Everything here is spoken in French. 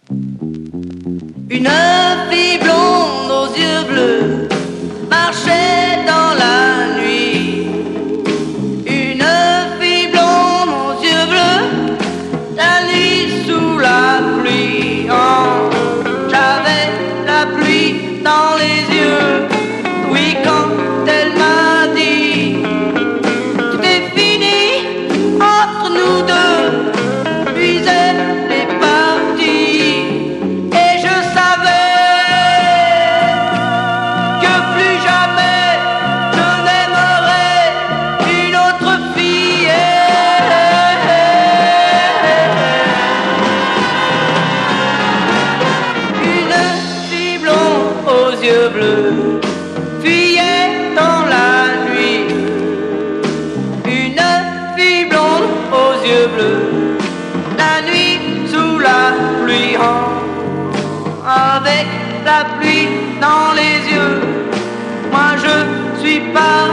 Une fille blonde aux yeux bleus marchait dans la nuit. Une fille blonde aux yeux bleus, la nuit sous la pluie. Oh, j'avais la pluie dans les yeux. Oui, quand elle m'a dit tout est fini entre nous deux, puis elle est partie. Et je savais que plus jamais je n'aimerai une autre fille. Une fille blonde aux yeux bleus fuyait dans la nuit. Une fille blonde aux yeux bleus, la nuit sous la pluie. Oh, avec la pluie dans les yeux, moi je suis pas